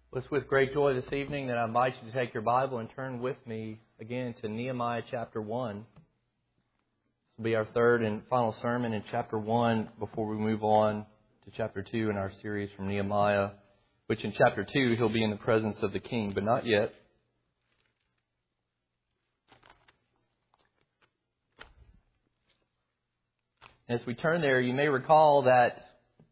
Well, it's with great joy this evening that I invite you to take your Bible and turn with me again to Nehemiah chapter 1. This will be our third and final sermon in chapter 1 before we move on to chapter 2 in our series from Nehemiah, which in chapter 2 he'll be in the presence of the king, but not yet. As we turn there, you may recall that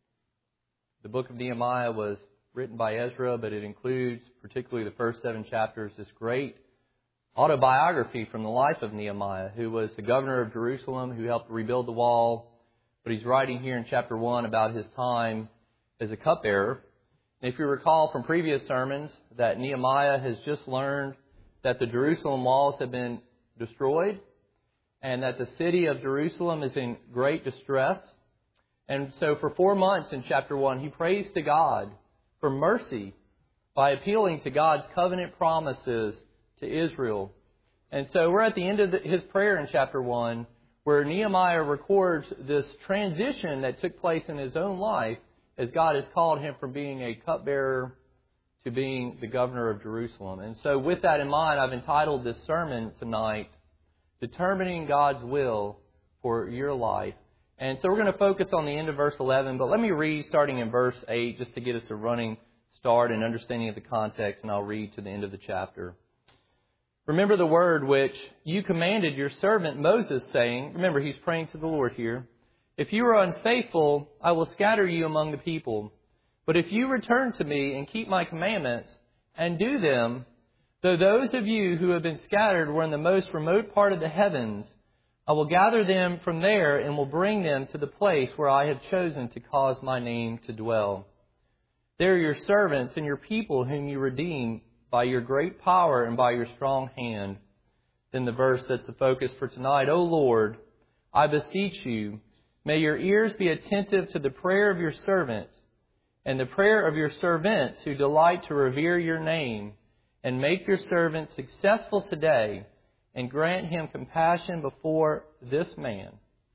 the book of Nehemiah was written by Ezra, but it includes, particularly the first 7 chapters, this great autobiography from the life of Nehemiah, who was the governor of Jerusalem, who helped rebuild the wall. But he's writing here in chapter 1 about his time as a cupbearer. And if you recall from previous sermons that Nehemiah has just learned that the Jerusalem walls have been destroyed and that the city of Jerusalem is in great distress. And so for 4 months in chapter 1, he prays to God for mercy by appealing to God's covenant promises to Israel. And so we're at the end of his prayer in chapter 1, where Nehemiah records this transition that took place in his own life as God has called him from being a cupbearer to being the governor of Jerusalem. And so with that in mind, I've entitled this sermon tonight, Determining God's Will for Your Life. And so we're going to focus on the end of verse 11, but let me read starting in verse 8 just to get us a running start and understanding of the context, and I'll read to the end of the chapter. Remember the word which you commanded your servant Moses, saying, remember, he's praying to the Lord here, if you are unfaithful, I will scatter you among the people. But if you return to me and keep my commandments and do them, though those of you who have been scattered were in the most remote part of the heavens, I will gather them from there and will bring them to the place where I have chosen to cause my name to dwell. They are your servants and your people whom you redeem by your great power and by your strong hand. Then the verse that's the focus for tonight. O Lord, I beseech you, may your ears be attentive to the prayer of your servant and the prayer of your servants who delight to revere your name, and make your servant successful today, and grant him compassion before this man.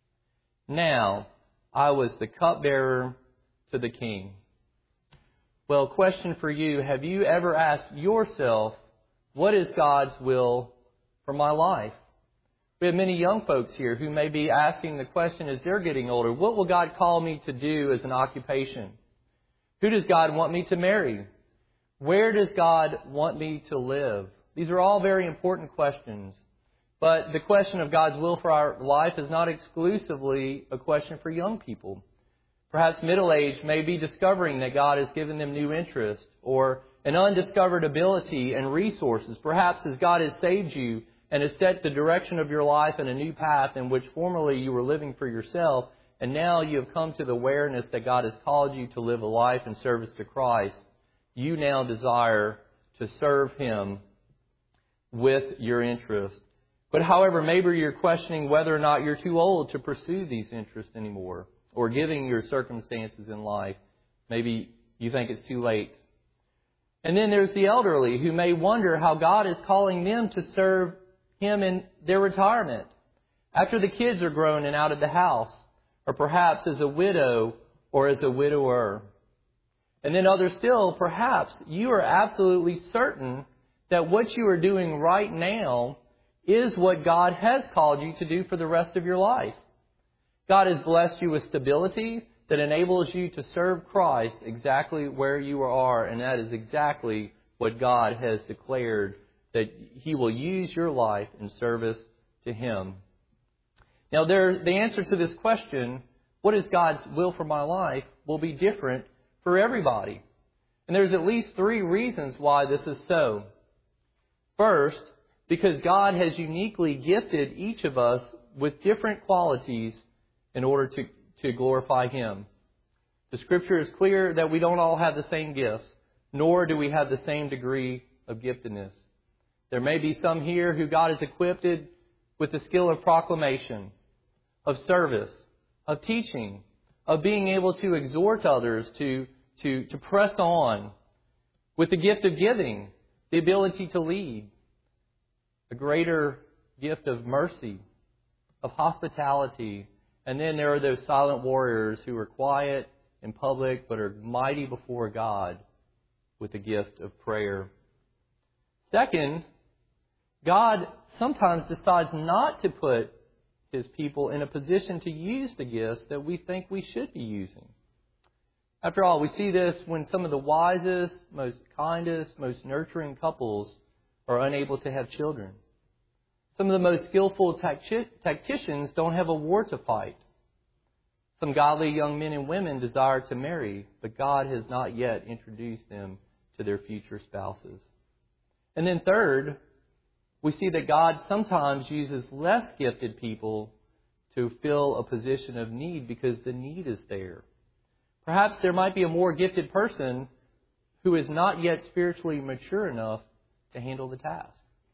Now I was the cupbearer to the king. Well, question for you, have you ever asked yourself, what is God's will for my life? We have many young folks here who may be asking the question as they're getting older, what will God call me to do as an occupation? Who does God want me to marry? Where does God want me to live? These are all very important questions. But the question of God's will for our life is not exclusively a question for young people. Perhaps middle-aged may be discovering that God has given them new interest or an undiscovered ability and resources. Perhaps as God has saved you and has set the direction of your life in a new path in which formerly you were living for yourself, and now you have come to the awareness that God has called you to live a life in service to Christ, you now desire to serve Him with your interest. But however, maybe you're questioning whether or not you're too old to pursue these interests anymore, or given your circumstances in life, maybe you think it's too late. And then there's the elderly who may wonder how God is calling them to serve Him in their retirement, after the kids are grown and out of the house, or perhaps as a widow or as a widower. And then others still, perhaps you are absolutely certain that what you are doing right now is what God has called you to do for the rest of your life. God has blessed you with stability that enables you to serve Christ exactly where you are, and that is exactly what God has declared, that He will use your life in service to Him. Now, the answer to this question, what is God's will for my life, will be different for everybody. And there's at least 3 reasons why this is so. First, because God has uniquely gifted each of us with different qualities in order to glorify Him. The Scripture is clear that we don't all have the same gifts, nor do we have the same degree of giftedness. There may be some here who God has equipped with the skill of proclamation, of service, of teaching, of being able to exhort others to press on, with the gift of giving, the ability to lead, a greater gift of mercy, of hospitality. And then there are those silent warriors who are quiet in public but are mighty before God with the gift of prayer. Second, God sometimes decides not to put His people in a position to use the gifts that we think we should be using. After all, we see this when some of the wisest, most kindest, most nurturing couples are unable to have children. Some of the most skillful tacticians don't have a war to fight. Some godly young men and women desire to marry, but God has not yet introduced them to their future spouses. And then third, we see that God sometimes uses less gifted people to fill a position of need because the need is there. Perhaps there might be a more gifted person who is not yet spiritually mature enough to handle the task.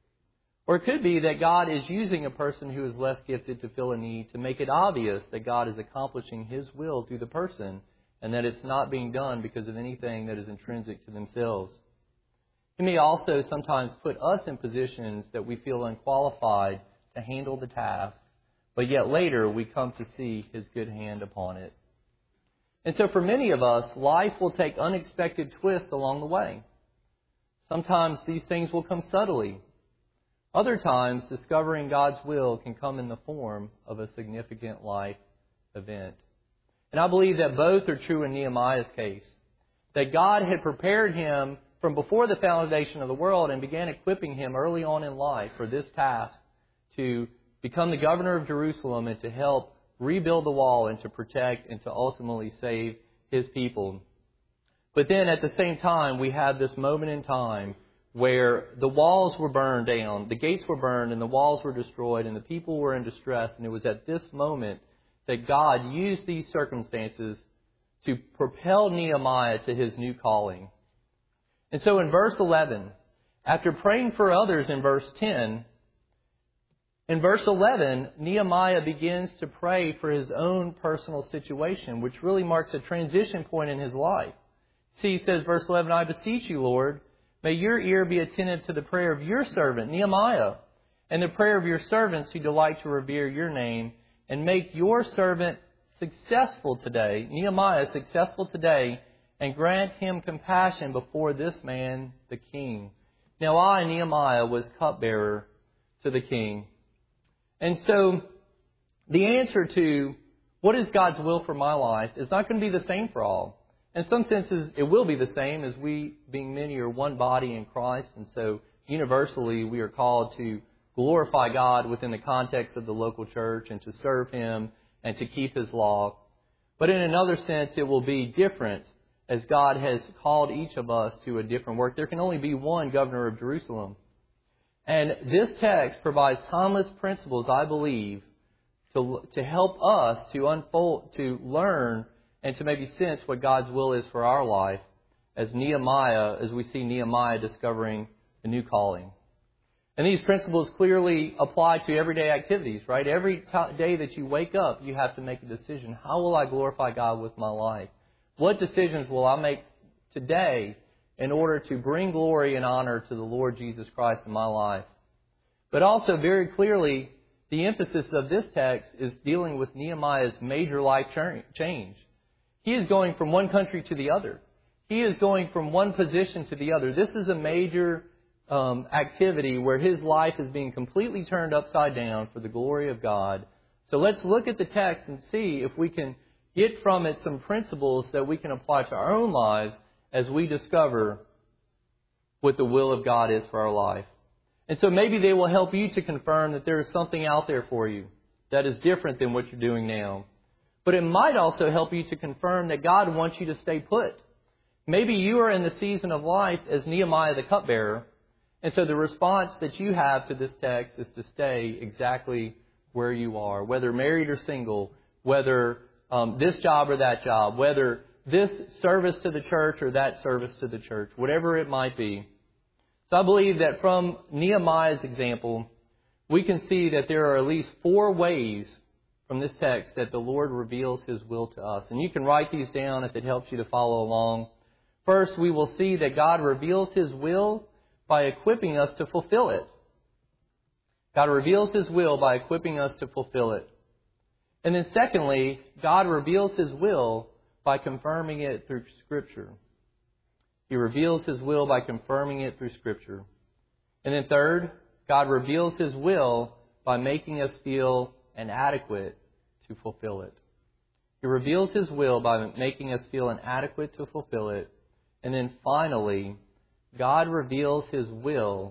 Or it could be that God is using a person who is less gifted to fill a need to make it obvious that God is accomplishing His will through the person and that it's not being done because of anything that is intrinsic to themselves. He may also sometimes put us in positions that we feel unqualified to handle the task, but yet later we come to see His good hand upon it. And so for many of us, life will take unexpected twists along the way. Sometimes these things will come subtly. Other times, discovering God's will can come in the form of a significant life event. And I believe that both are true in Nehemiah's case. That God had prepared him from before the foundation of the world and began equipping him early on in life for this task to become the governor of Jerusalem and to help rebuild the wall and to protect and to ultimately save His people. But then at the same time, we have this moment in time where the walls were burned down, the gates were burned, and the walls were destroyed, and the people were in distress. And it was at this moment that God used these circumstances to propel Nehemiah to his new calling. And so in verse 11, after praying for others in verse 10, in verse 11, Nehemiah begins to pray for his own personal situation, which really marks a transition point in his life. See, he says, verse 11, I beseech you, Lord, may your ear be attentive to the prayer of your servant, Nehemiah, and the prayer of your servants who delight to revere your name, and make your servant successful today, Nehemiah successful today, and grant him compassion before this man, the king. Now I, Nehemiah, was cupbearer to the king. And so the answer to what is God's will for my life is not going to be the same for all. In some senses, it will be the same, as we, being many, are one body in Christ. And so universally, we are called to glorify God within the context of the local church and to serve Him and to keep His law. But in another sense, it will be different, as God has called each of us to a different work. There can only be one governor of Jerusalem. And this text provides timeless principles, I believe, to help us to unfold, to learn, and to maybe sense what God's will is for our life, as we see Nehemiah discovering a new calling. And these principles clearly apply to everyday activities, right? Every day that you wake up, you have to make a decision. How will I glorify God with my life? What decisions will I make today in order to bring glory and honor to the Lord Jesus Christ in my life? But also, very clearly, the emphasis of this text is dealing with Nehemiah's major life change. He is going from one country to the other. He is going from one position to the other. This is a major activity where his life is being completely turned upside down for the glory of God. So let's look at the text and see if we can get from it some principles that we can apply to our own lives as we discover what the will of God is for our life. And so maybe they will help you to confirm that there is something out there for you that is different than what you're doing now. But it might also help you to confirm that God wants you to stay put. Maybe you are in the season of life as Nehemiah the cupbearer, and so the response that you have to this text is to stay exactly where you are, whether married or single, whether this job or that job, whether this service to the church or that service to the church, whatever it might be. So I believe that from Nehemiah's example, we can see that there are at least 4 ways from this text that the Lord reveals His will to us. And you can write these down if it helps you to follow along. First, we will see that God reveals His will by equipping us to fulfill it. God reveals His will by equipping us to fulfill it. And then secondly, God reveals His will by confirming it through Scripture. He reveals His will by confirming it through Scripture. And then third, God reveals His will by making us feel inadequate to fulfill it. He reveals His will by making us feel inadequate to fulfill it. And then finally, God reveals His will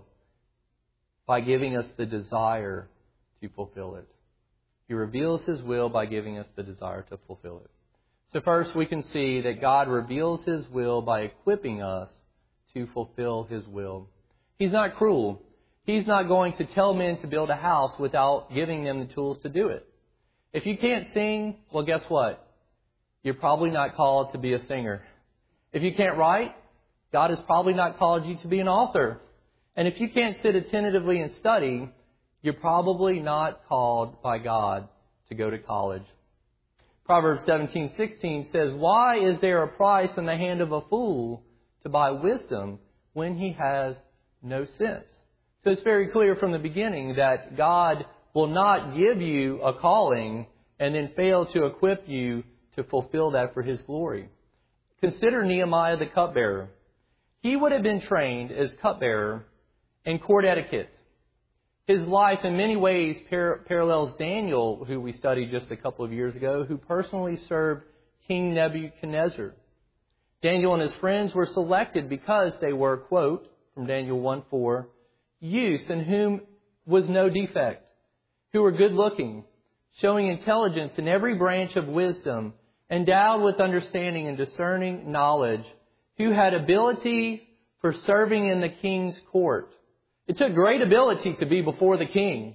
by giving us the desire to fulfill it. He reveals His will by giving us the desire to fulfill it. So first we can see that God reveals His will by equipping us to fulfill His will. He's not cruel. He's not going to tell men to build a house without giving them the tools to do it. If you can't sing, well, guess what? You're probably not called to be a singer. If you can't write, God has probably not called you to be an author. And if you can't sit attentively and study, you're probably not called by God to go to college. Proverbs 17:16 says, "Why is there a price in the hand of a fool to buy wisdom when he has no sense?" So it's very clear from the beginning that God will not give you a calling and then fail to equip you to fulfill that for His glory. Consider Nehemiah the cupbearer. He would have been trained as cupbearer in court etiquette. His life in many ways parallels Daniel, who we studied just a couple of years ago, who personally served King Nebuchadnezzar. Daniel and his friends were selected because they were, quote, from Daniel 1:4, youths in whom was no defect, who were good-looking, showing intelligence in every branch of wisdom, endowed with understanding and discerning knowledge, who had ability for serving in the king's court. It took great ability to be before the king.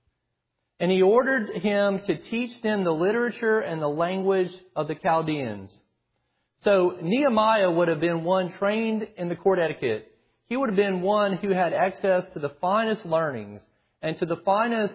And he ordered him to teach them the literature and the language of the Chaldeans. So Nehemiah would have been one trained in the court etiquette. He would have been one who had access to the finest learnings and to the finest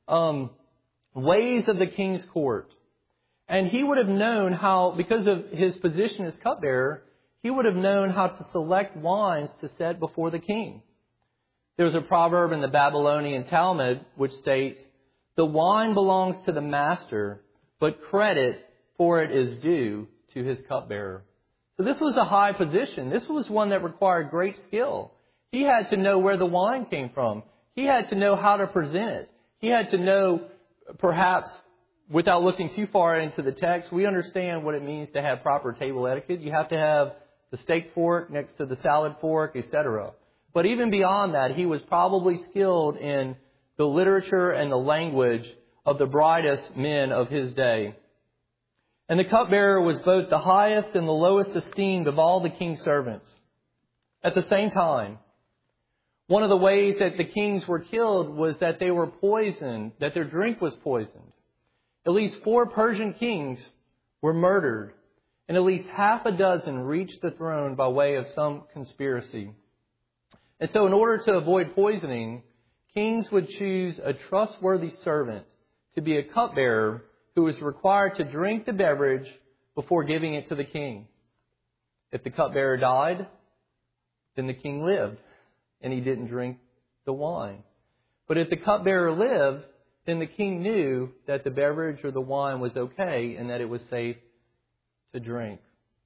ways of the king's court. And he would have known how, because of his position as cupbearer, he would have known how to select wines to set before the king. There was a proverb in the Babylonian Talmud which states, "The wine belongs to the master, but credit for it is due to his cupbearer." So this was a high position. This was one that required great skill. He had to know where the wine came from. He had to know how to present it. He had to know, perhaps, without looking too far into the text, we understand what it means to have proper table etiquette. You have to have the steak fork next to the salad fork, etc. But even beyond that, he was probably skilled in the literature and the language of the brightest men of his day. And the cupbearer was both the highest and the lowest esteemed of all the king's servants. At the same time, one of the ways that the kings were killed was that they were poisoned, that their drink was poisoned. At least 4 Persian kings were murdered, and at least half a dozen reached the throne by way of some conspiracy. And so in order to avoid poisoning, kings would choose a trustworthy servant to be a cupbearer who was required to drink the beverage before giving it to the king. If the cupbearer died, then the king lived, and he didn't drink the wine. But if the cupbearer lived, then the king knew that the beverage or the wine was okay and that it was safe to drink.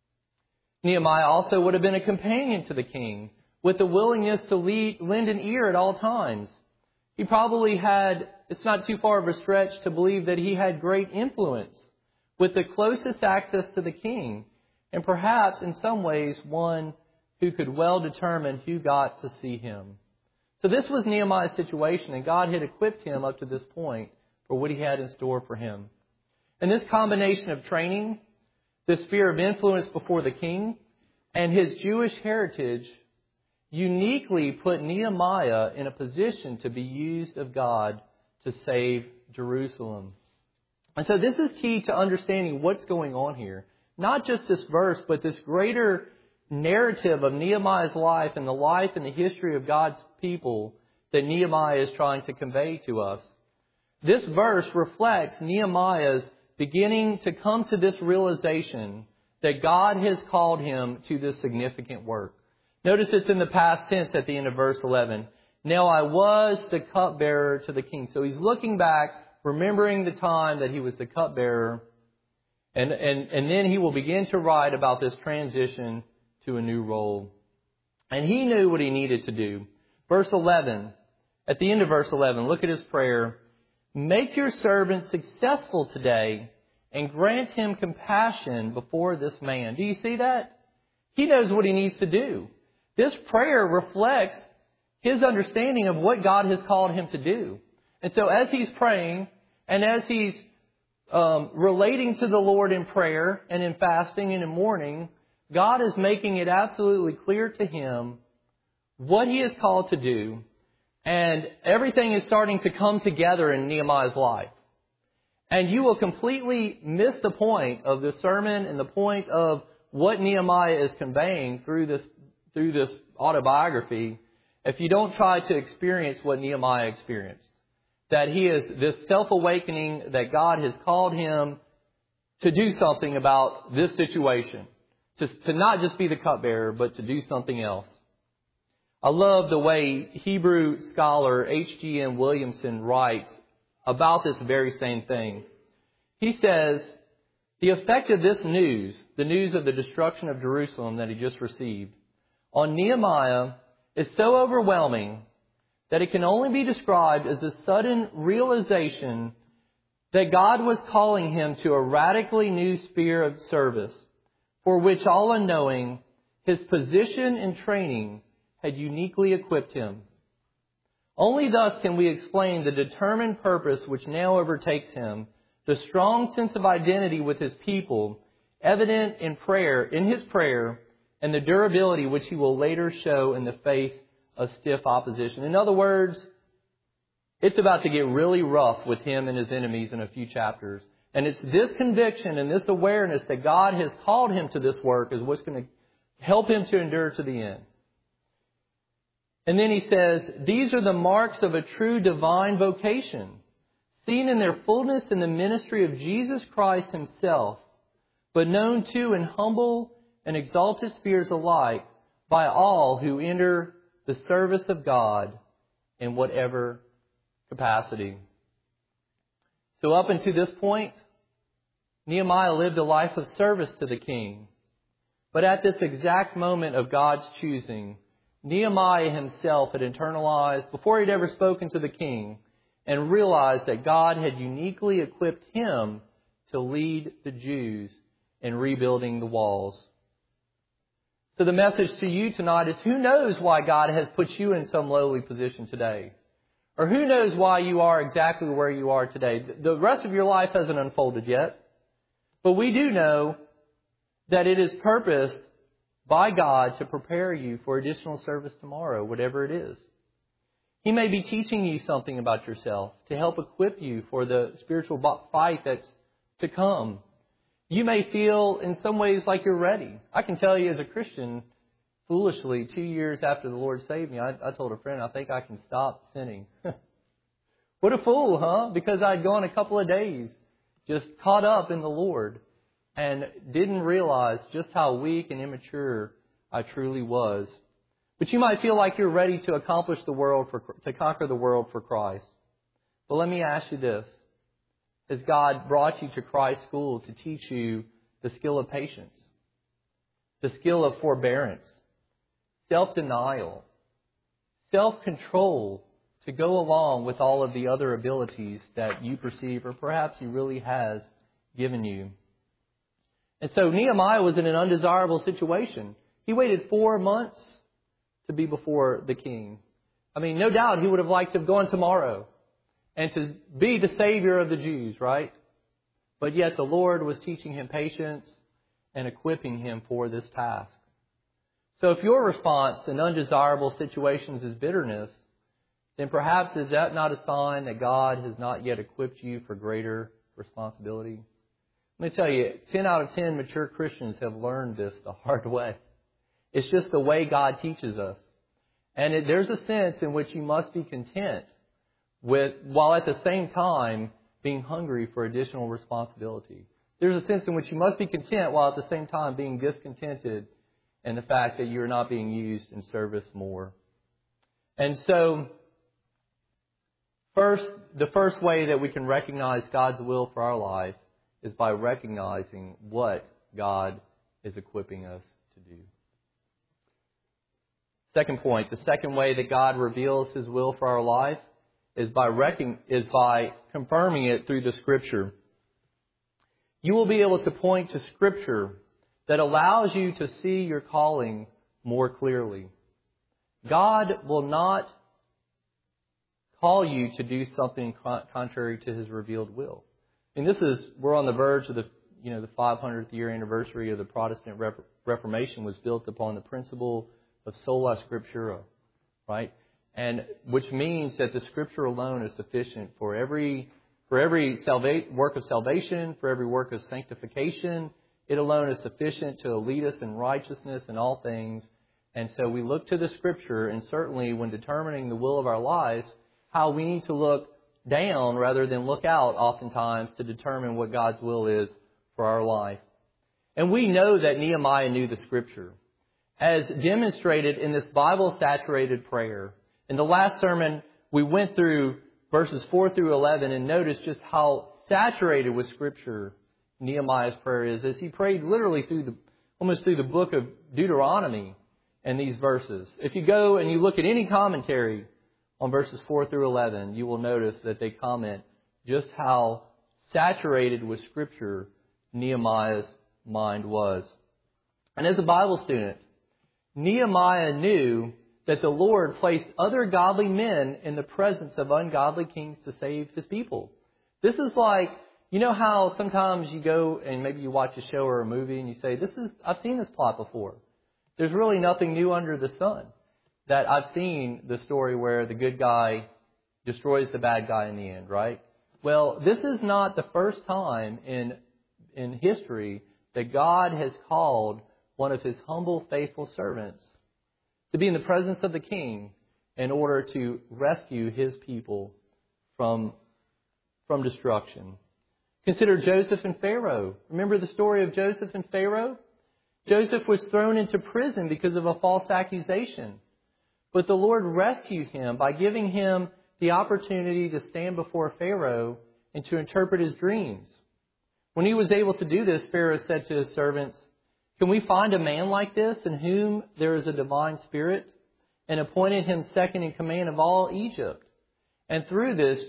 Nehemiah also would have been a companion to the king, with the willingness to lend an ear at all times. He probably had, it's not too far of a stretch to believe that he had great influence with the closest access to the king, and perhaps in some ways one who could well determine who got to see him. So this was Nehemiah's situation, and God had equipped him up to this point for what He had in store for him. And this combination of training, the sphere of influence before the king, and his Jewish heritage uniquely put Nehemiah in a position to be used of God to save Jerusalem. And so this is key to understanding what's going on here. Not just this verse, but this greater narrative of Nehemiah's life and the life and the history of God's people that Nehemiah is trying to convey to us. This verse reflects Nehemiah's beginning to come to this realization that God has called him to this significant work. Notice it's in the past tense at the end of verse 11. Now I was the cupbearer to the king. So he's looking back, remembering the time that he was the cupbearer. And then he will begin to write about this transition to a new role. And he knew what he needed to do. Verse 11, at the end of verse 11, look at his prayer. Make your servant successful today and grant him compassion before this man. Do you see that? He knows what he needs to do. This prayer reflects his understanding of what God has called him to do. And so as he's praying and as he's relating to the Lord in prayer and in fasting and in mourning, God is making it absolutely clear to him what he is called to do. And everything is starting to come together in Nehemiah's life. And you will completely miss the point of the sermon and the point of what Nehemiah is conveying through this autobiography if you don't try to experience what Nehemiah experienced. That he is this self-awakening that God has called him to do something about this situation. To not just be the cupbearer, but to do something else. I love the way Hebrew scholar H.G.M. Williamson writes about this very same thing. He says, the effect of this news, the news of the destruction of Jerusalem that he just received, on Nehemiah is so overwhelming that it can only be described as a sudden realization that God was calling him to a radically new sphere of service, for which all unknowing, his position and training had uniquely equipped him. Only thus can we explain the determined purpose which now overtakes him, the strong sense of identity with his people, evident in his prayer, and the durability which he will later show in the face of stiff opposition. In other words, it's about to get really rough with him and his enemies in a few chapters. And it's this conviction and this awareness that God has called him to this work is what's going to help him to endure to the end. And then he says, these are the marks of a true divine vocation, seen in their fullness in the ministry of Jesus Christ himself, but known too in humble and exalted spheres alike by all who enter the service of God in whatever capacity. So up until this point, Nehemiah lived a life of service to the king. But at this exact moment of God's choosing, Nehemiah himself had internalized, before he'd ever spoken to the king, and realized that God had uniquely equipped him to lead the Jews in rebuilding the walls. So the message to you tonight is, who knows why God has put you in some lowly position today? Or who knows why you are exactly where you are today? The rest of your life hasn't unfolded yet. But we do know that it is purposed by God to prepare you for additional service tomorrow, whatever it is. He may be teaching you something about yourself to help equip you for the spiritual fight that's to come. You may feel in some ways like you're ready. I can tell you as a Christian, foolishly, 2 years after the Lord saved me, I told a friend, I think I can stop sinning. What a fool, huh? Because I'd gone a couple of days just caught up in the Lord and didn't realize just how weak and immature I truly was. But you might feel like you're ready to accomplish to conquer the world for Christ. But let me ask you this. Has God brought you to Christ School to teach you the skill of patience, the skill of forbearance, self-denial, self-control to go along with all of the other abilities that you perceive or perhaps He really has given you? And so Nehemiah was in an undesirable situation. He waited 4 months to be before the king. I mean, no doubt he would have liked to have gone tomorrow and to be the Savior of the Jews, right? But yet the Lord was teaching him patience and equipping him for this task. So if your response in undesirable situations is bitterness, then perhaps is that not a sign that God has not yet equipped you for greater responsibility? Let me tell you, 10 out of 10 mature Christians have learned this the hard way. It's just the way God teaches us. And there's a sense in which you must be content while at the same time being hungry for additional responsibility. There's a sense in which you must be content while at the same time being discontented in the fact that you're not being used in service more. And so, the first way that we can recognize God's will for our life is by recognizing what God is equipping us to do. Second point, the second way that God reveals His will for our life is by confirming it through the Scripture. You will be able to point to Scripture that allows you to see your calling more clearly. God will not call you to do something contrary to His revealed will. And we're on the verge of the 500th year anniversary of the Protestant Reformation was built upon the principle of sola scriptura, right? And which means that the Scripture alone is sufficient for every work of salvation, for every work of sanctification. It alone is sufficient to lead us in righteousness in all things. And so we look to the Scripture, and certainly when determining the will of our lives, how we need to look down rather than look out oftentimes to determine what God's will is for our life. And we know that Nehemiah knew the Scripture, as demonstrated in this Bible-saturated prayer. In the last sermon, we went through verses 4 through 11 and noticed just how saturated with Scripture Nehemiah's prayer is, as he prayed literally almost through the book of Deuteronomy and these verses. If you go and you look at any commentary on verses 4 through 11, you will notice that they comment just how saturated with Scripture Nehemiah's mind was. And as a Bible student, Nehemiah knew that the Lord placed other godly men in the presence of ungodly kings to save His people. This is like, you know how sometimes you go and maybe you watch a show or a movie and you say, I've seen this plot before. There's really nothing new under the sun. That I've seen the story where the good guy destroys the bad guy in the end, right? Well, this is not the first time in history that God has called one of His humble, faithful servants to be in the presence of the king in order to rescue His people from destruction. Consider Joseph and Pharaoh. Remember the story of Joseph and Pharaoh? Joseph was thrown into prison because of a false accusation. But the Lord rescued him by giving him the opportunity to stand before Pharaoh and to interpret his dreams. When he was able to do this, Pharaoh said to his servants, "Can we find a man like this in whom there is a divine spirit?" And appointed him second in command of all Egypt. And through this,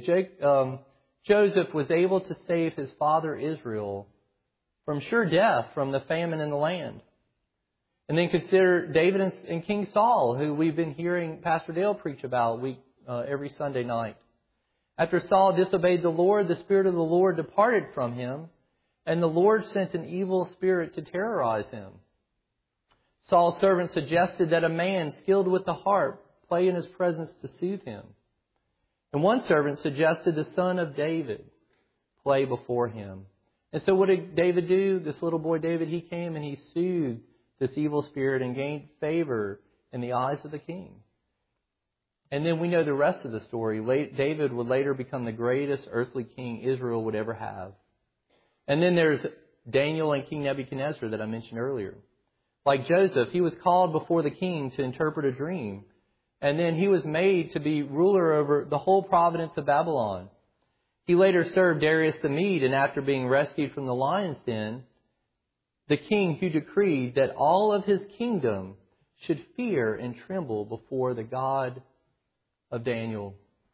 Joseph was able to save his father Israel from sure death from the famine in the land. And then consider David and King Saul, who we've been hearing Pastor Dale preach about every Sunday night. After Saul disobeyed the Lord, the Spirit of the Lord departed from him, and the Lord sent an evil spirit to terrorize him. Saul's servant suggested that a man skilled with the harp play in his presence to soothe him. And one servant suggested the son of David play before him. And so what did David do? This little boy David, he came and he soothed this evil spirit and gained favor in the eyes of the king. And then we know the rest of the story. David would later become the greatest earthly king Israel would ever have. And then there's Daniel and King Nebuchadnezzar that I mentioned earlier. Like Joseph, he was called before the king to interpret a dream. And then he was made to be ruler over the whole province of Babylon. He later served Darius the Mede, and after being rescued from the lion's den, the king who decreed that all of his kingdom should fear and tremble before the God of Daniel.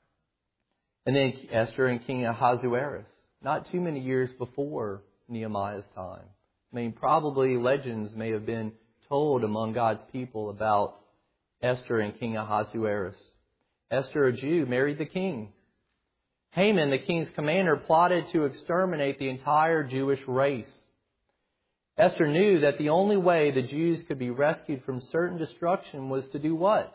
And then Esther and King Ahasuerus, not too many years before Nehemiah's time. I mean, probably legends may have been told among God's people about Esther and King Ahasuerus. Esther, a Jew, married the king. Haman, the king's commander, plotted to exterminate the entire Jewish race. Esther knew that the only way the Jews could be rescued from certain destruction was to do what?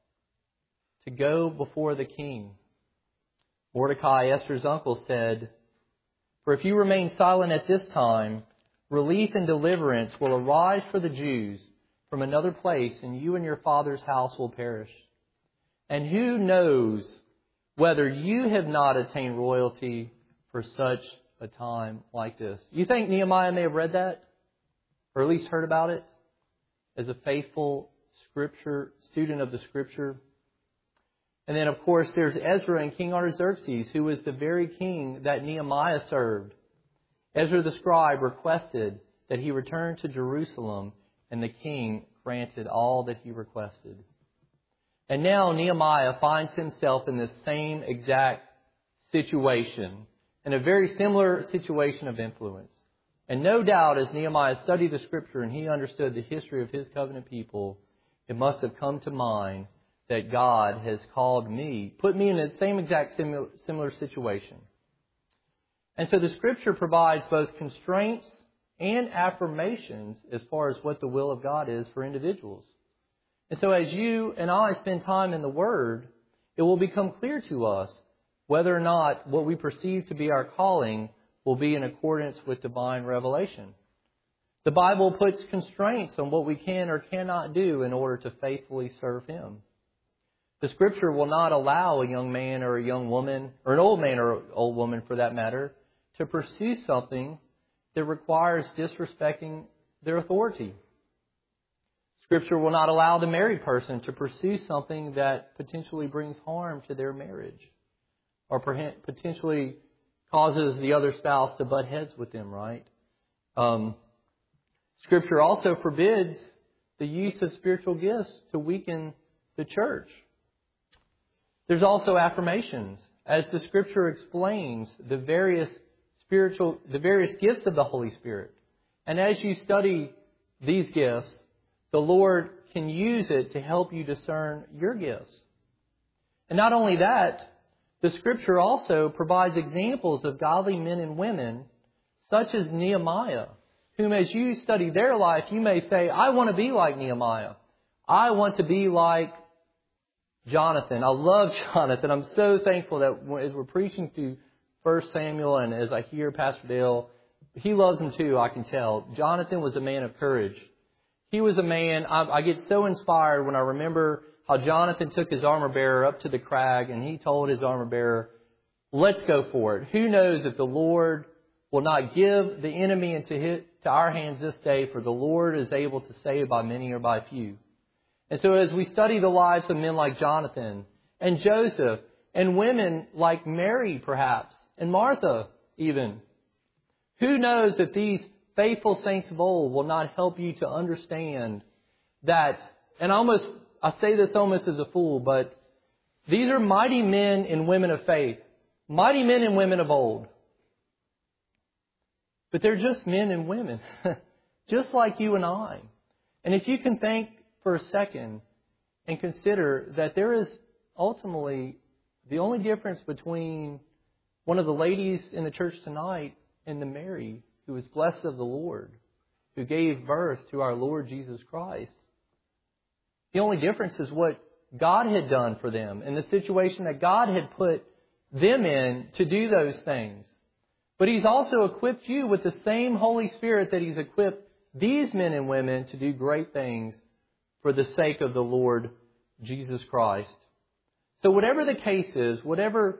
To go before the king. Mordecai, Esther's uncle, said, "For if you remain silent at this time, relief and deliverance will arise for the Jews from another place, and you and your father's house will perish. And who knows whether you have not attained royalty for such a time like this?" You think Nehemiah may have read that? Or at least heard about it? As a faithful student of the Scripture. And then, of course, there's Ezra and King Artaxerxes, who was the very king that Nehemiah served. Ezra the scribe requested that he return to Jerusalem, and the king granted all that he requested. And now Nehemiah finds himself in the same exact situation, in a very similar situation of influence. And no doubt, as Nehemiah studied the Scripture and he understood the history of his covenant people, it must have come to mind that God has called me, put me in the same exact similar situation. And so the Scripture provides both constraints and affirmations as far as what the will of God is for individuals. And so as you and I spend time in the Word, it will become clear to us whether or not what we perceive to be our calling will be in accordance with divine revelation. The Bible puts constraints on what we can or cannot do in order to faithfully serve Him. The Scripture will not allow a young man or a young woman, or an old man or an old woman for that matter, to pursue something that requires disrespecting their authority. Scripture will not allow the married person to pursue something that potentially brings harm to their marriage or potentially causes the other spouse to butt heads with them, right? Scripture also forbids the use of spiritual gifts to weaken the church. There's also affirmations. As the Scripture explains the various gifts of the Holy Spirit. And as you study these gifts, the Lord can use it to help you discern your gifts. And not only that, the Scripture also provides examples of godly men and women, such as Nehemiah, whom as you study their life, you may say, I want to be like Nehemiah. I want to be like Jonathan. I love Jonathan. I'm so thankful that as we're preaching through 1 Samuel and as I hear Pastor Dale, he loves him too, I can tell. Jonathan was a man of courage. He was a man, I get so inspired when I remember how Jonathan took his armor bearer up to the crag and he told his armor bearer, let's go for it. Who knows if the Lord will not give the enemy into our hands this day, for the Lord is able to save by many or by few. And so as we study the lives of men like Jonathan and Joseph and women like Mary perhaps and Martha even, who knows if these faithful saints of old will not help you to understand that, and I say this almost as a fool, but these are mighty men and women of faith, mighty men and women of old. But they're just men and women, just like you and I. And if you can think for a second and consider that there is ultimately the only difference between one of the ladies in the church tonight and the Mary who was blessed of the Lord, who gave birth to our Lord Jesus Christ. The only difference is what God had done for them and the situation that God had put them in to do those things. But He's also equipped you with the same Holy Spirit that He's equipped these men and women to do great things for the sake of the Lord Jesus Christ. So whatever the case is, whatever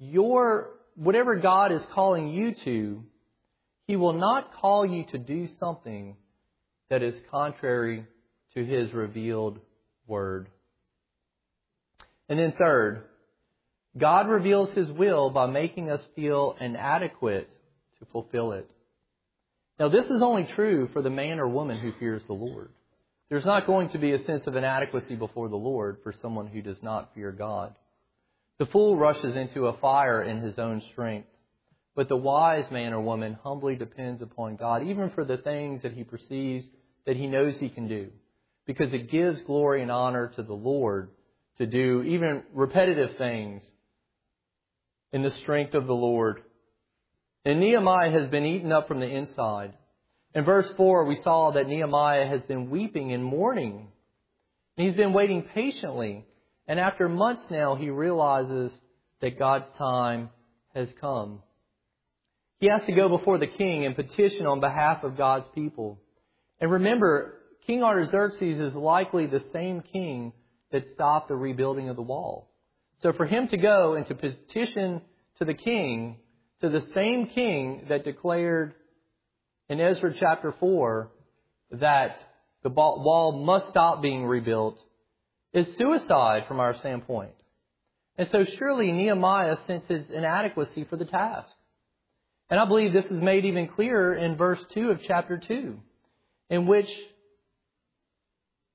God is calling you to, He will not call you to do something that is contrary to His revealed Word. And then third, God reveals His will by making us feel inadequate to fulfill it. Now this is only true for the man or woman who fears the Lord. There's not going to be a sense of inadequacy before the Lord for someone who does not fear God. The fool rushes into a fire in his own strength. But the wise man or woman humbly depends upon God, even for the things that he perceives that he knows he can do. Because it gives glory and honor to the Lord to do even repetitive things in the strength of the Lord. And Nehemiah has been eaten up from the inside. In verse 4, we saw that Nehemiah has been weeping and mourning. And he's been waiting patiently. And after months now, he realizes that God's time has come. He has to go before the king and petition on behalf of God's people. And remember, King Artaxerxes is likely the same king that stopped the rebuilding of the wall. So for him to go and to petition to the king, to the same king that declared in Ezra chapter 4 that the wall must stop being rebuilt, is suicide from our standpoint. And so surely Nehemiah senses inadequacy for the task. And I believe this is made even clearer in verse 2 of chapter 2, in which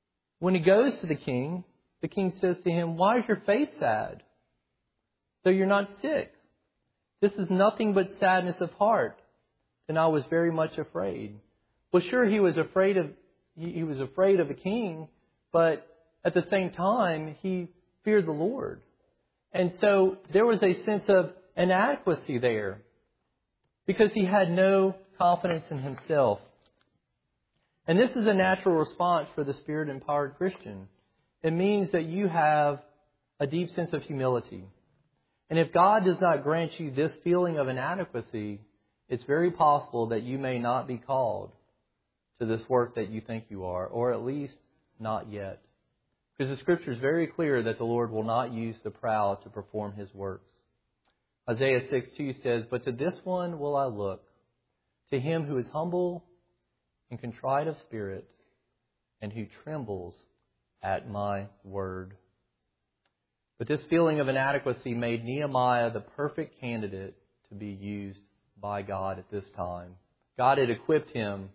When he goes to the king says to him, "Why is your face sad, though you're not sick? This is nothing but sadness of heart." And I was very much afraid. Well, sure, he was afraid of the king, but at the same time, he feared the Lord. And so there was a sense of inadequacy there because he had no confidence in himself. And this is a natural response for the Spirit-empowered Christian. It means that you have a deep sense of humility. And if God does not grant you this feeling of inadequacy, it's very possible that you may not be called to this work that you think you are, or at least not yet. Because the Scripture is very clear that the Lord will not use the proud to perform His works. Isaiah 6:2 says, "But to this one will I look, to him who is humble and contrite of spirit, and who trembles at my word." But this feeling of inadequacy made Nehemiah the perfect candidate to be used by God at this time. God had equipped him,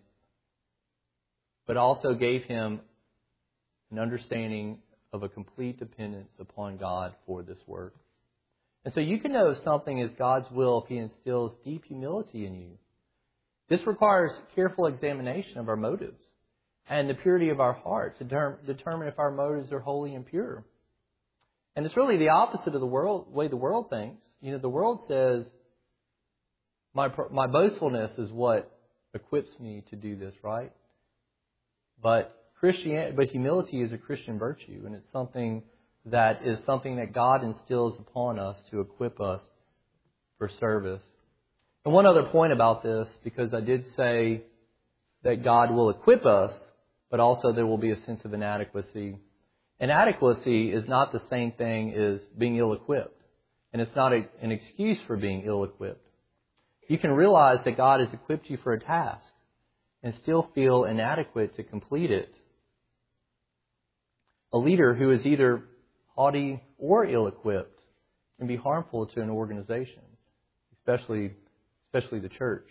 but also gave him an understanding of a complete dependence upon God for this work. And so you can know if something is God's will if He instills deep humility in you. This requires careful examination of our motives and the purity of our heart to determine if our motives are holy and pure. And it's really the opposite of the way the world thinks. You know, the world says, my boastfulness is what equips me to do this, right? But humility is a Christian virtue, and it's something that God instills upon us to equip us for service. And one other point about this, because I did say that God will equip us, but also there will be a sense of inadequacy. Inadequacy is not the same thing as being ill-equipped, and it's not an excuse for being ill-equipped. You can realize that God has equipped you for a task and still feel inadequate to complete it. A leader who is either haughty or ill-equipped can be harmful to an organization, especially the church.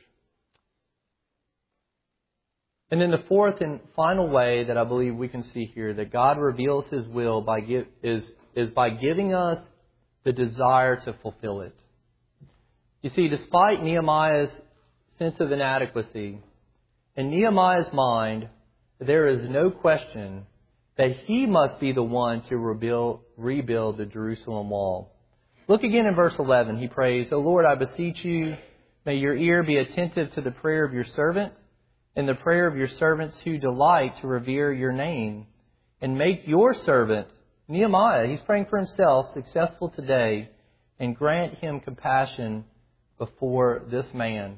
And then the fourth and final way that I believe we can see here that God reveals His will is by giving us the desire to fulfill it. You see, despite Nehemiah's sense of inadequacy, in Nehemiah's mind, there is no question that he must be the one to rebuild the Jerusalem wall. Look again in verse 11. He prays, "O Lord, I beseech you, may your ear be attentive to the prayer of your servant and the prayer of your servants who delight to revere your name, and make your servant," Nehemiah, he's praying for himself, "successful today, and grant him compassion before this man."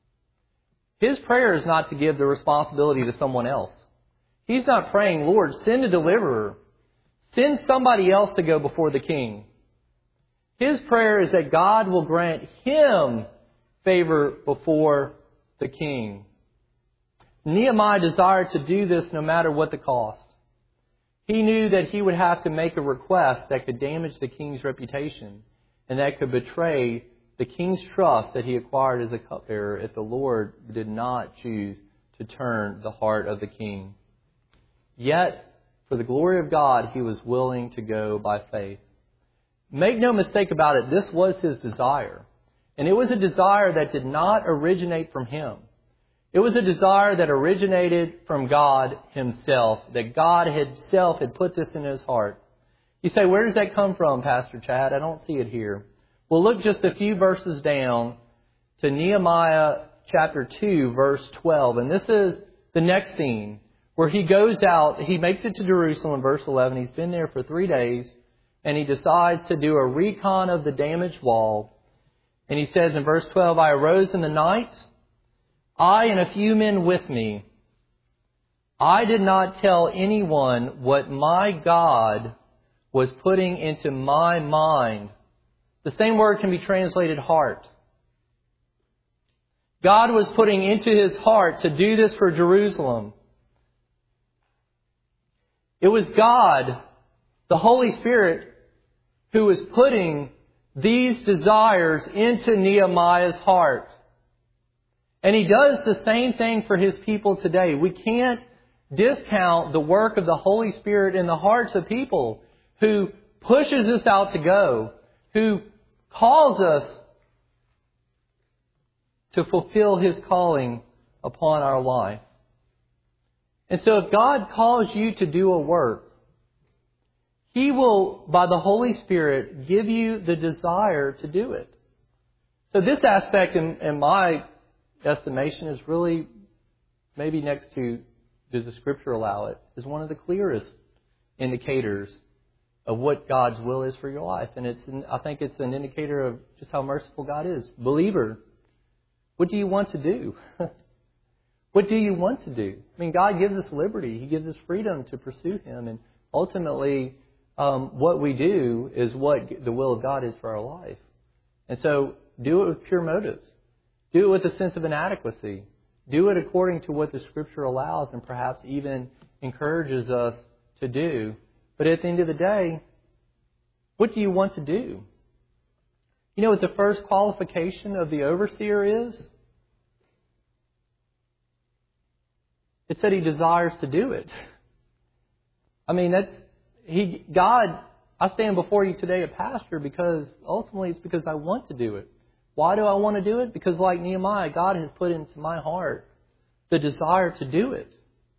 His prayer is not to give the responsibility to someone else. He's not praying, "Lord, send a deliverer. Send somebody else to go before the king." His prayer is that God will grant him favor before the king. Nehemiah desired to do this no matter what the cost. He knew that he would have to make a request that could damage the king's reputation and that could betray the king's trust that he acquired as a cupbearer if the Lord did not choose to turn the heart of the king. Yet, for the glory of God, he was willing to go by faith. Make no mistake about it, this was his desire. And it was a desire that did not originate from him. It was a desire that originated from God Himself, that God Himself had put this in his heart. You say, "Where does that come from, Pastor Chad? I don't see it here." Well, look just a few verses down to Nehemiah chapter 2, verse 12. And this is the next scene where he goes out, he makes it to Jerusalem in verse 11. He's been there for 3 days, and he decides to do a recon of the damaged wall. And he says in verse 12, "I arose in the night, I and a few men with me. I did not tell anyone what my God was putting into my mind." The same word can be translated heart. God was putting into his heart to do this for Jerusalem. It was God, the Holy Spirit, who was putting these desires into Nehemiah's heart. And He does the same thing for His people today. We can't discount the work of the Holy Spirit in the hearts of people, who pushes us out to go, who calls us to fulfill His calling upon our life. And so if God calls you to do a work, He will, by the Holy Spirit, give you the desire to do it. So this aspect, in my estimation, is really maybe next to, does the Scripture allow it, is one of the clearest indicators of what God's will is for your life. And I think it's an indicator of just how merciful God is. Believer, what do you want to do? What do you want to do? I mean, God gives us liberty. He gives us freedom to pursue Him. And ultimately, what we do is what the will of God is for our life. And so, do it with pure motives. Do it with a sense of inadequacy. Do it according to what the Scripture allows and perhaps even encourages us to do. But at the end of the day, what do you want to do? You know what the first qualification of the overseer is? It said he desires to do it. I mean, God, I stand before you today a pastor because ultimately it's because I want to do it. Why do I want to do it? Because like Nehemiah, God has put into my heart the desire to do it.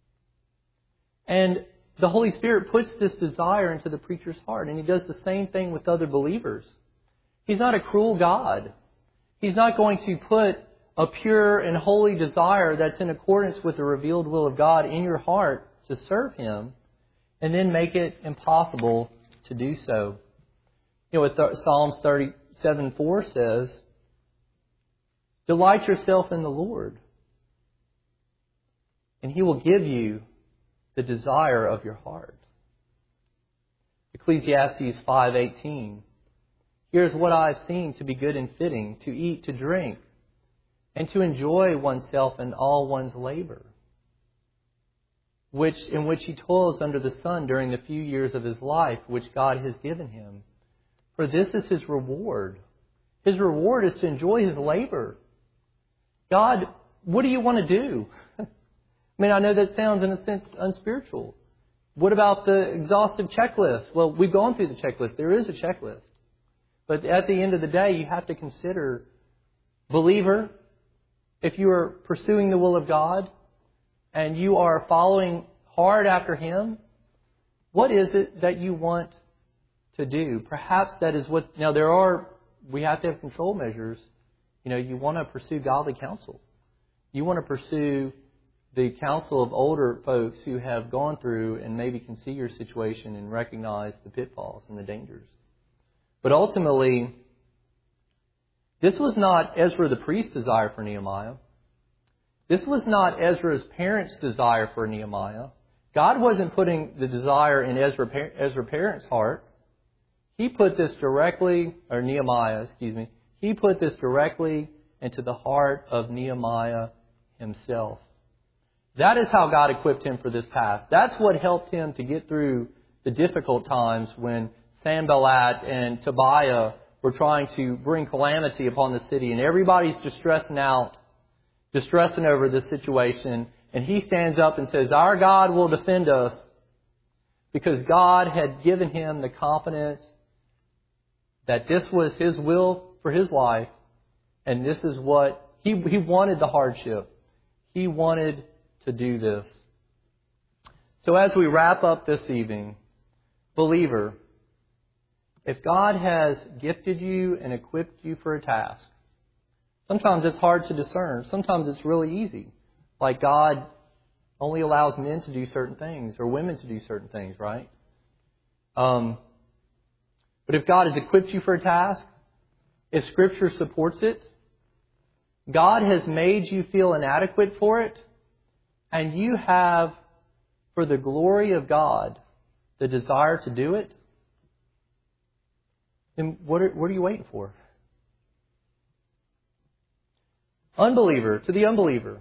And the Holy Spirit puts this desire into the preacher's heart, and He does the same thing with other believers. He's not a cruel God. He's not going to put a pure and holy desire that's in accordance with the revealed will of God in your heart to serve Him and then make it impossible to do so. You know what Psalms 37:4 says? Delight yourself in the Lord, and He will give you the desire of your heart. Ecclesiastes 5:18. Here's what I have seen to be good and fitting, to eat, to drink, and to enjoy oneself in all one's labor, in which he toils under the sun during the few years of his life which God has given him. For this is his reward. His reward is to enjoy his labor. God, what do you want to do? I mean, I know that sounds in a sense unspiritual. What about the exhaustive checklist? Well, we've gone through the checklist. There is a checklist. But at the end of the day, you have to consider, believer, if you are pursuing the will of God and you are following hard after Him, what is it that you want to do? Perhaps that is what... Now, we have to have control measures. You know, you want to pursue godly counsel. You want to pursue the counsel of older folks who have gone through and maybe can see your situation and recognize the pitfalls and the dangers. But ultimately, this was not Ezra the priest's desire for Nehemiah. This was not Ezra's parents' desire for Nehemiah. God wasn't putting the desire in Ezra's parents' heart. He put this directly, or Nehemiah, He put this directly into the heart of Nehemiah himself. That is how God equipped him for this task. That's what helped him to get through the difficult times when Sanballat and Tobiah were trying to bring calamity upon the city, and everybody's distressing over this situation, and he stands up and says, our God will defend us, because God had given him the confidence that this was His will for his life, and this is what he wanted. The hardship. He wanted to do this. So as we wrap up this evening, believer, if God has gifted you and equipped you for a task, sometimes it's hard to discern. Sometimes it's really easy. Like God only allows men to do certain things or women to do certain things, right? But if God has equipped you for a task, if Scripture supports it, God has made you feel inadequate for it, and you have, for the glory of God, the desire to do it, then what are you waiting for? Unbeliever, to the unbeliever.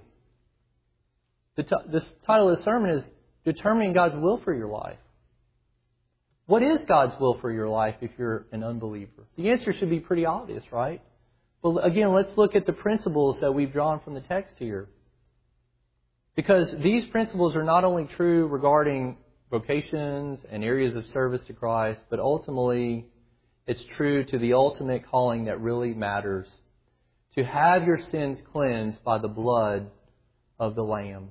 This title of the sermon is Determining God's Will for Your Life. What is God's will for your life if you're an unbeliever? The answer should be pretty obvious, right? Well, again, let's look at the principles that we've drawn from the text here. Because these principles are not only true regarding vocations and areas of service to Christ, but ultimately it's true to the ultimate calling that really matters. To have your sins cleansed by the blood of the Lamb.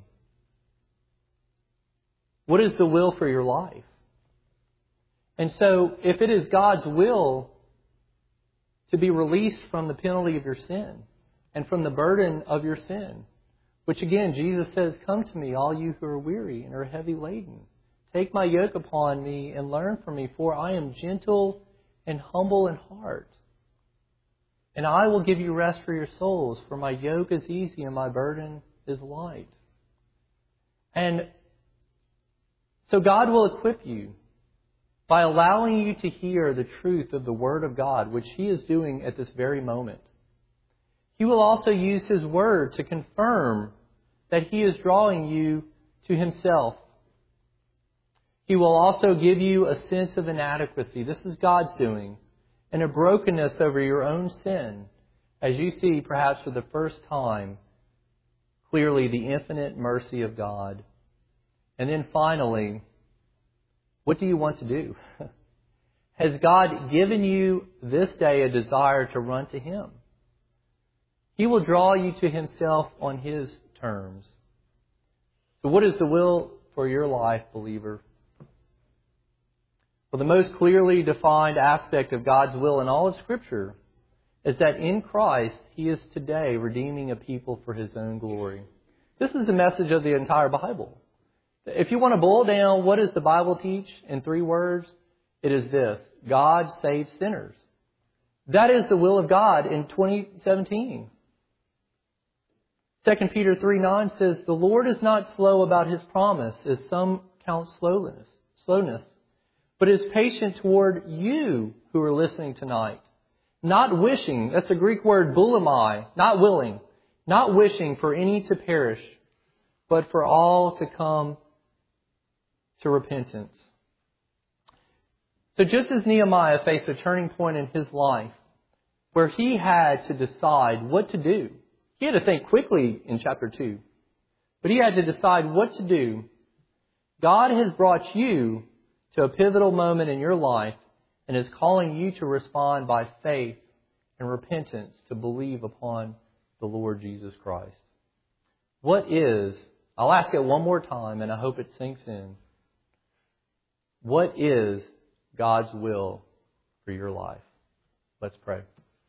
What is the will for your life? And so, if it is God's will to be released from the penalty of your sin and from the burden of your sin, which again, Jesus says, "Come to me, all you who are weary and are heavy laden. Take my yoke upon me and learn from me, for I am gentle and humble in heart. And I will give you rest for your souls, for my yoke is easy and my burden is light." And so God will equip you by allowing you to hear the truth of the Word of God, which He is doing at this very moment. He will also use His Word to confirm that He is drawing you to Himself. He will also give you a sense of inadequacy. This is God's doing. And a brokenness over your own sin, as you see perhaps for the first time clearly the infinite mercy of God. And then finally, what do you want to do? Has God given you this day a desire to run to Him? He will draw you to Himself on His terms. So what is the will for your life, believer? Well, the most clearly defined aspect of God's will in all of Scripture is that in Christ, He is today redeeming a people for His own glory. This is the message of the entire Bible. If you want to boil down what does the Bible teach in 3 words, it is this: God saves sinners. That is the will of God in 2017. 2 Peter 3:9 says, "The Lord is not slow about His promise, as some count slowness, but is patient toward you who are listening tonight, not wishing," that's the Greek word bulimai, not willing, not wishing for any to perish, but for all to come to repentance. So just as Nehemiah faced a turning point in his life where he had to decide what to do, he had to think quickly in chapter 2, but he had to decide what to do. God has brought you to a pivotal moment in your life and is calling you to respond by faith and repentance to believe upon the Lord Jesus Christ. What is, I'll ask it one more time and I hope it sinks in. What is God's will for your life? Let's pray.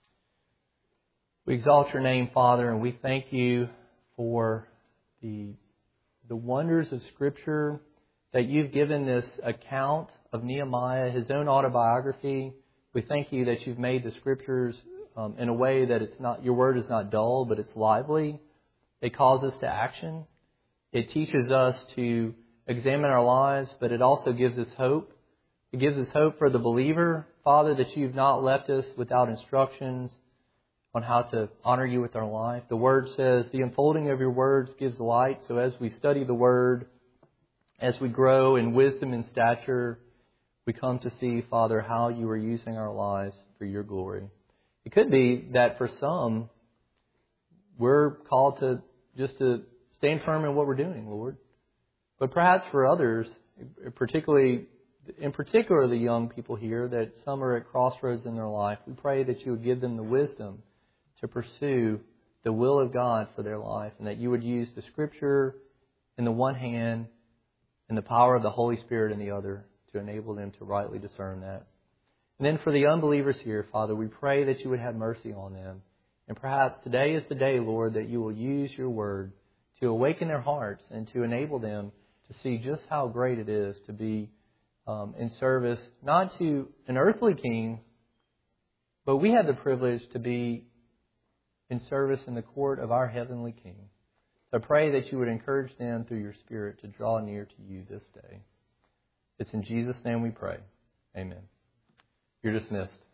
We exalt your name, Father, and we thank you for the wonders of Scripture, that you've given this account of Nehemiah, his own autobiography. We thank you that you've made the Scriptures in a way that it's not, your word is not dull, but it's lively. It calls us to action. It teaches us to examine our lives, but it also gives us hope. It gives us hope for the believer, Father, that you've not left us without instructions on how to honor you with our life. The Word says, the unfolding of your words gives light. So as we study the Word, as we grow in wisdom and stature, we come to see, Father, how you are using our lives for your glory. It could be that for some, we're called to just to stand firm in what we're doing, Lord. But perhaps for others, in particular the young people here, that some are at crossroads in their life, we pray that you would give them the wisdom to pursue the will of God for their life, and that you would use the Scripture in the one hand and the power of the Holy Spirit in the other to enable them to rightly discern that. And then for the unbelievers here, Father, we pray that you would have mercy on them. And perhaps today is the day, Lord, that you will use your word to awaken their hearts and to enable them to see just how great it is to be in service, not to an earthly king, but we have the privilege to be in service in the court of our heavenly King. So I pray that you would encourage them through your Spirit to draw near to you this day. It's in Jesus' name we pray. Amen. You're dismissed.